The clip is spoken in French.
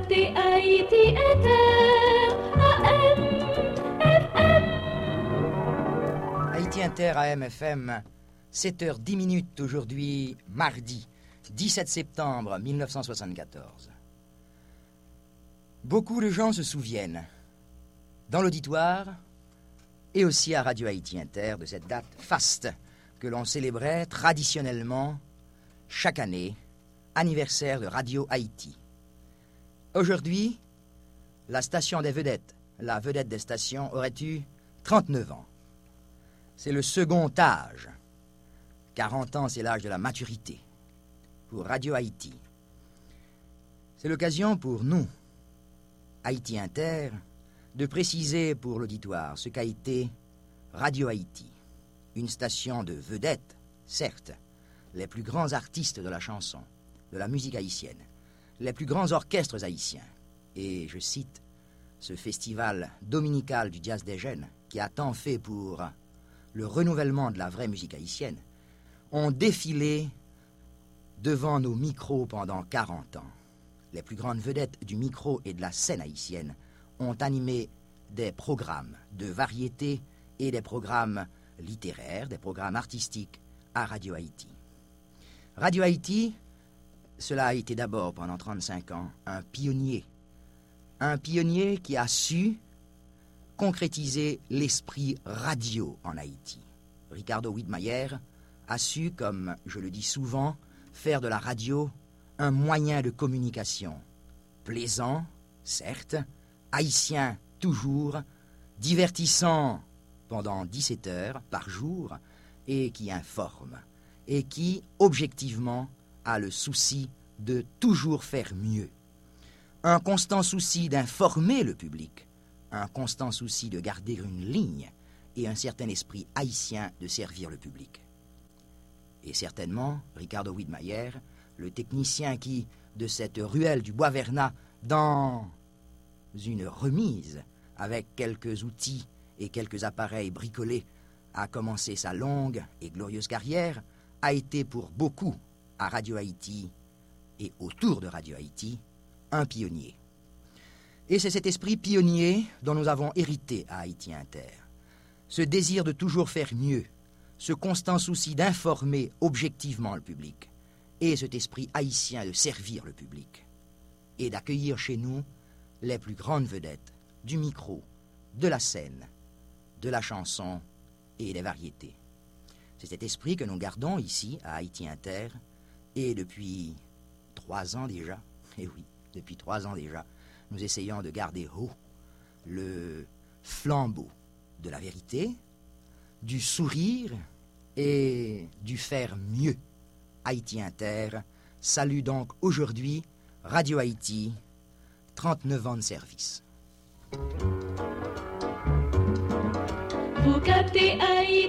captez Haïti Inter, AM, FM. Haïti Inter, AM, FM, 7h10 aujourd'hui, mardi 17 septembre 1974. Beaucoup de gens se souviennent, dans l'auditoire et aussi à Radio Haïti Inter, de cette date faste que l'on célébrait traditionnellement chaque année, anniversaire de Radio Haïti. Aujourd'hui, la station des vedettes, la vedette des stations, aurait eu 39 ans. C'est le second âge. 40 ans, c'est l'âge de la maturité pour Radio Haïti. C'est l'occasion pour nous, Haïti Inter, de préciser pour l'auditoire ce qu'a été Radio Haïti. Une station de vedettes, certes, les plus grands artistes de la chanson, de la musique haïtienne, les plus grands orchestres haïtiens, et, je cite, ce festival dominical du jazz des jeunes, qui a tant fait pour le renouvellement de la vraie musique haïtienne, ont défilé devant nos micros pendant 40 ans. Les plus grandes vedettes du micro et de la scène haïtienne ont animé des programmes de variété et des programmes littéraires, des programmes artistiques à Radio Haïti. Radio Haïti, cela a été d'abord pendant 35 ans un pionnier qui a su concrétiser l'esprit radio en Haïti. Ricardo Widmayer a su, comme je le dis souvent, faire de la radio un moyen de communication plaisant, certes, haïtien toujours, divertissant pendant 17 heures par jour et qui informe et qui, objectivement, a le souci de toujours faire mieux. Un constant souci d'informer le public, un constant souci de garder une ligne et un certain esprit haïtien de servir le public. Et certainement, Ricardo Widmayer, le technicien qui, de cette ruelle du Bois-Vernat, dans une remise, avec quelques outils et quelques appareils bricolés, a commencé sa longue et glorieuse carrière, a été pour beaucoup à Radio Haïti et autour de Radio Haïti un pionnier. Et c'est cet esprit pionnier dont nous avons hérité à Haïti Inter. Ce désir de toujours faire mieux, ce constant souci d'informer objectivement le public, et cet esprit haïtien de servir le public, et d'accueillir chez nous les plus grandes vedettes du micro, de la scène, de la chanson et des variétés. C'est cet esprit que nous gardons ici à Haïti Inter, et depuis 3 ans déjà, et oui, depuis 3 ans déjà, nous essayons de garder haut le flambeau de la vérité, du sourire et du faire mieux. Haïti Inter salue donc aujourd'hui Radio Haïti, 39 ans de service. Vous captez Haïti.